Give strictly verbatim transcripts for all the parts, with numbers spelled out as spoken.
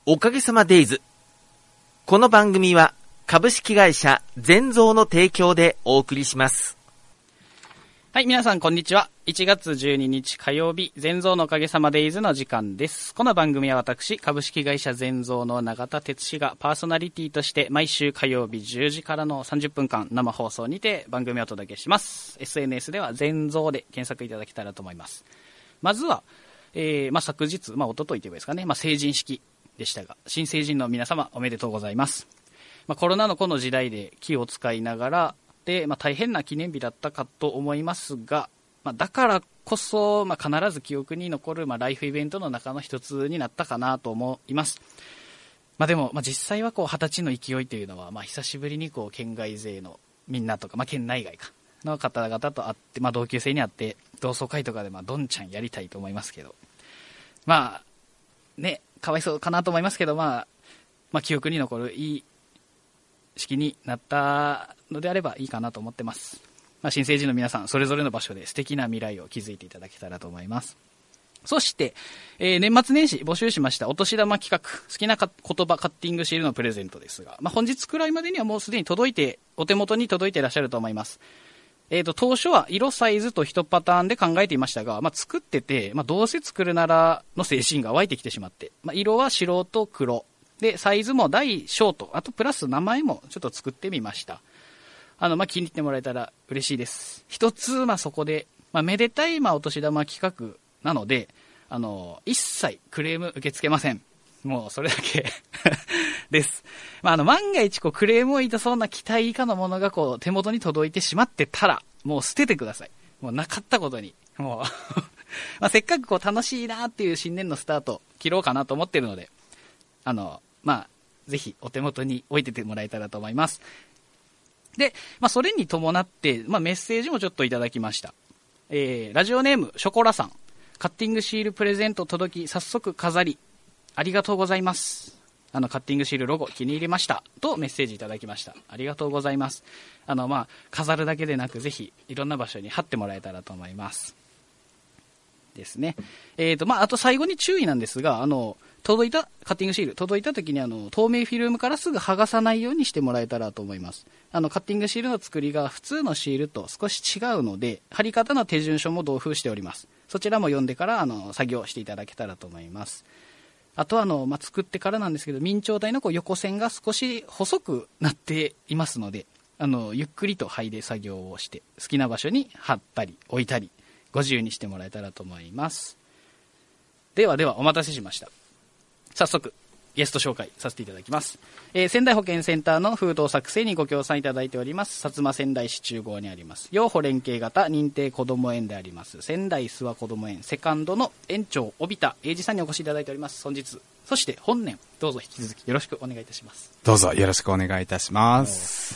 おかげさまデイズ。この番組は株式会社全蔵の提供でお送りします。 はい、皆さんこんにちは。いちがつじゅうににち火曜日、全蔵のおかげさまデイズの時間です。この番組は私、株式会社全蔵の永田哲司がパーソナリティとして毎週火曜日じゅうじからのさんじゅっぷんかん生放送にて番組をお届けします。エスエヌエス では全蔵で検索いただけたらと思います。まずは、えーまあ、昨日、まあ、一昨日といえばですかね、まあ、成人式でしたが、新成人の皆様おめでとうございます。まあ、コロナのこの時代で気を使いながらで、まあ、大変な記念日だったかと思いますが、まあ、だからこそ、まあ、必ず記憶に残る、まあ、ライフイベントの中の一つになったかなと思います。まあ、でも、まあ、実際はこうはたちの勢いというのは、まあ、久しぶりにこう県外勢のみんなとか、まあ、県内外かの方々と会って、まあ、同級生に会って同窓会とかでまあどんちゃんやりたいと思いますけど、まあね、かわいそうかなと思いますけど、まあ、まあ記憶に残るいい式になったのであればいいかなと思ってます。まあ、新成人の皆さんそれぞれの場所で素敵な未来を築いていただけたらと思います。そして、えー、年末年始募集しましたお年玉企画、好きなか言葉カッティングシールのプレゼントですが、まあ、本日くらいまでにはもうすでに届いて、お手元に届いていらっしゃると思います。えーと、当初は色サイズと一パターンで考えていましたが、まあ、作ってて、まあ、どうせ作るならの精神が湧いてきてしまって、まあ、色は白と黒で、サイズも大小と、あとプラス名前もちょっと作ってみました。あの、まあ、気に入ってもらえたら嬉しいです。一つ、まあ、そこで、まあ、めでたい、まあ、お年玉企画なので、あの、一切クレーム受け付けません。もうそれだけです。まあ、あの、万が一こうクレームをいたそうな期待以下のものがこう手元に届いてしまってたら、もう捨ててください。もうなかったことに。もうまあせっかくこう楽しいなっていう新年のスタート切ろうかなと思ってるので、あの、まあ、ぜひお手元に置いててもらえたらと思います。で、まあ、それに伴って、まあ、メッセージもちょっといただきました。えー、ラジオネームショコラさん、カッティングシールプレゼント届き早速飾りありがとうございます。あのカッティングシールロゴ気に入りましたとメッセージいただきました。ありがとうございます。あのまあ飾るだけでなくぜひいろんな場所に貼ってもらえたらと思いますですね。えーとまああと最後に注意なんですが、あの届いたカッティングシール届いた時にあの透明フィルムからすぐ剥がさないようにしてもらえたらと思います。あのカッティングシールの作りが普通のシールと少し違うので、貼り方の手順書も同封しております。そちらも読んでからあの作業していただけたらと思います。あとはあの、まあ、作ってからなんですけど、明朝体のこう横線が少し細くなっていますので、あのゆっくりと剥いで作業をして好きな場所に貼ったり置いたりご自由にしてもらえたらと思います。ではではお待たせしました。早速ゲスト紹介させていただきます。えー、仙台保健センターの封筒作成にご協賛いただいております薩摩仙台市中郷にあります養保連携型認定こども園であります仙台諏訪こども園セカンドの園長帯田英二さんにお越しいただいております。本日そして本年どうぞ引き続きよろしくお願いいたします。 どうぞよろしくお願いいたします。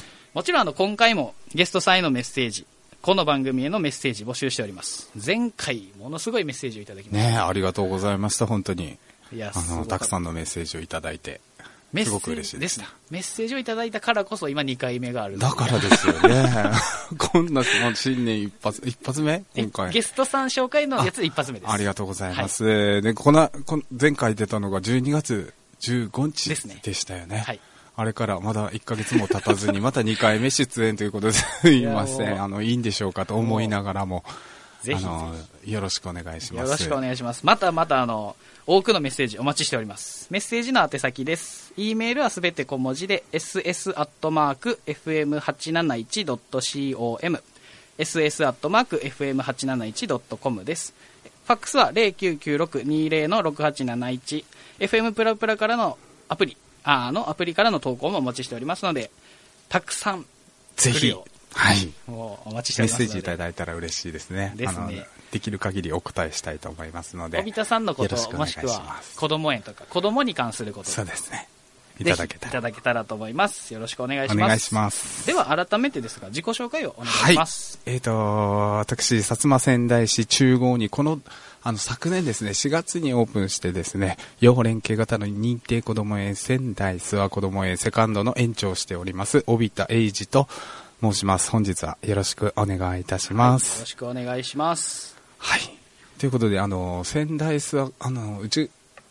もちろんあの今回もゲストさんへのメッセージ、この番組へのメッセージ募集しております。前回ものすごいメッセージをいただきました。 ねえ、ありがとうございました。本当にいやあのたくさんのメッセージをいただいてすごく嬉しいです。 メッセージをいただいたからこそ今にかいめがあるだからですよねこんな新年一発一発目今回ゲストさん紹介のやつ一発目です。 あ, ありがとうございます、はい、でこのこの前回出たのがじゅうにがつじゅうごにちでしたよね。はい、あれからまだいっかげつも経たずにまたにかいめ出演ということですいません、あのいいんでしょうかと思いながらもぜひぜひあのよろしくお願いします。 よろしくお願いします。またまたあの多くのメッセージお待ちしております。メッセージの宛先です。 E メールはすべて小文字で エスエス アットマーク エフエムはちなないち ドット コム エスエス アットマーク エフエムはちなないち ドット コム です。ファックスは ゼロきゅうきゅうろくにゼロのろくはちなないち エフエム プラプラからのアプリあのアプリからの投稿もお待ちしておりますので、たくさんぜひはい、 もうお待ちしておりますのでメッセージいただいたら嬉しいですね。 ですね、 あのできる限りお答えしたいと思いますので、 帯田さんのこともしくは子ども園とか子どもに関することそうですね、いただけたらいただけたらと思います。よろしくお願いします。 お願いします。 では改めてですが自己紹介をお願いします。 はい、えーと私薩摩仙台市中郷にこのあの昨年ですねしがつにオープンしてですね養護連携型の認定こども園仙台諏訪こども園セカンドの園長をしております帯田英二と申します。本日はよろしくお願いいたします。 はい、よろしくお願いします。 はい。ということであの仙台諏訪あのうち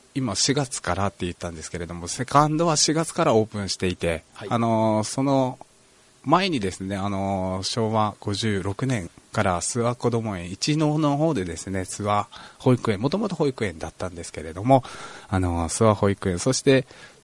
今しがつからって言ったんですけれども、セカンドはしがつからオープンしていて、はい、あのその前にですね、あのしょうわごじゅうろくねんから諏訪こども園一能の方でですね、諏訪保育園、もともと保育園だったんですけれども、あの諏訪保育園、そして